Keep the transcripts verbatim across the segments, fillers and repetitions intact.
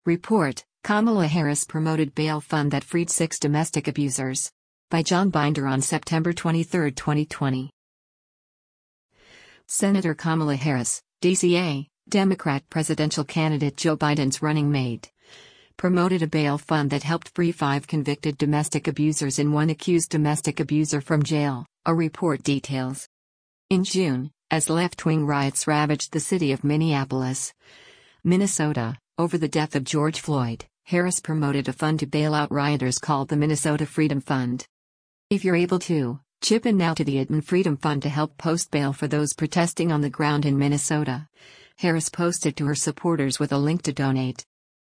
Report: Kamala Harris promoted bail fund that freed six domestic abusers. By John Binder on September twenty-third, twenty twenty. Senator Kamala Harris, D C A, Democrat presidential candidate Joe Biden's running mate, promoted a bail fund that helped free five convicted domestic abusers and one accused domestic abuser from jail, a report details. In June, as left-wing riots ravaged the city of Minneapolis, Minnesota, over the death of George Floyd, Harris promoted a fund to bail out rioters called the Minnesota Freedom Fund. If you're able to, chip in now to the Edmund Freedom Fund to help post bail for those protesting on the ground in Minnesota, Harris posted to her supporters with a link to donate.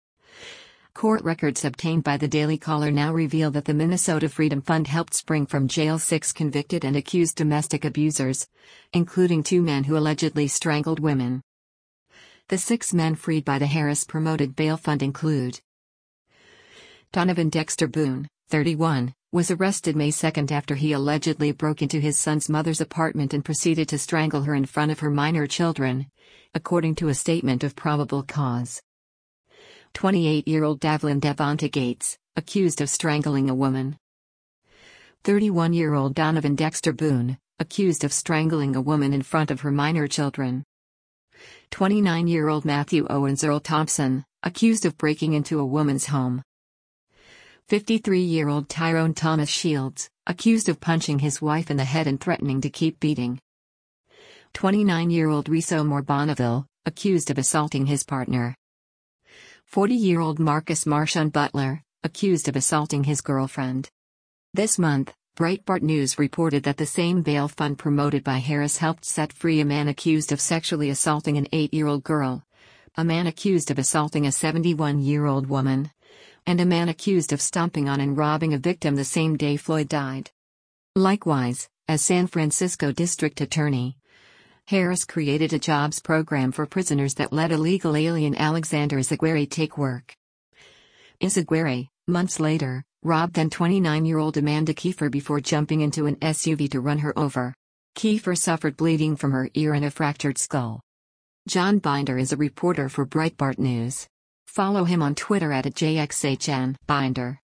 Court records obtained by the Daily Caller now reveal that the Minnesota Freedom Fund helped spring from jail six convicted and accused domestic abusers, including two men who allegedly strangled women. The six men freed by the Harris-promoted bail fund include: Donovan Dexter Boone, thirty-one, was arrested May second after he allegedly broke into his son's mother's apartment and proceeded to strangle her in front of her minor children, according to a statement of probable cause. twenty-eight-year-old Davlin Devonta Gates, accused of strangling a woman. thirty-one-year-old Donovan Dexter Boone, accused of strangling a woman in front of her minor children. twenty-nine-year-old Matthew Owens Earl Thompson, accused of breaking into a woman's home. fifty-three-year-old Tyrone Thomas Shields, accused of punching his wife in the head and threatening to keep beating. twenty-nine-year-old Riso Moore Bonneville, accused of assaulting his partner. forty-year-old Marcus Marshawn Butler, accused of assaulting his girlfriend. This month, Breitbart News reported that the same bail fund promoted by Harris helped set free a man accused of sexually assaulting an eight-year-old girl, a man accused of assaulting a seventy-one-year-old woman, and a man accused of stomping on and robbing a victim the same day Floyd died. Likewise, as San Francisco District Attorney, Harris created a jobs program for prisoners that let illegal alien Alexander Izaguirre take work. Izaguirre, months later, robbed then twenty-nine-year-old Amanda Kiefer before jumping into an S U V to run her over. Kiefer suffered bleeding from her ear and a fractured skull. John Binder is a reporter for Breitbart News. Follow him on Twitter at J X H N Binder.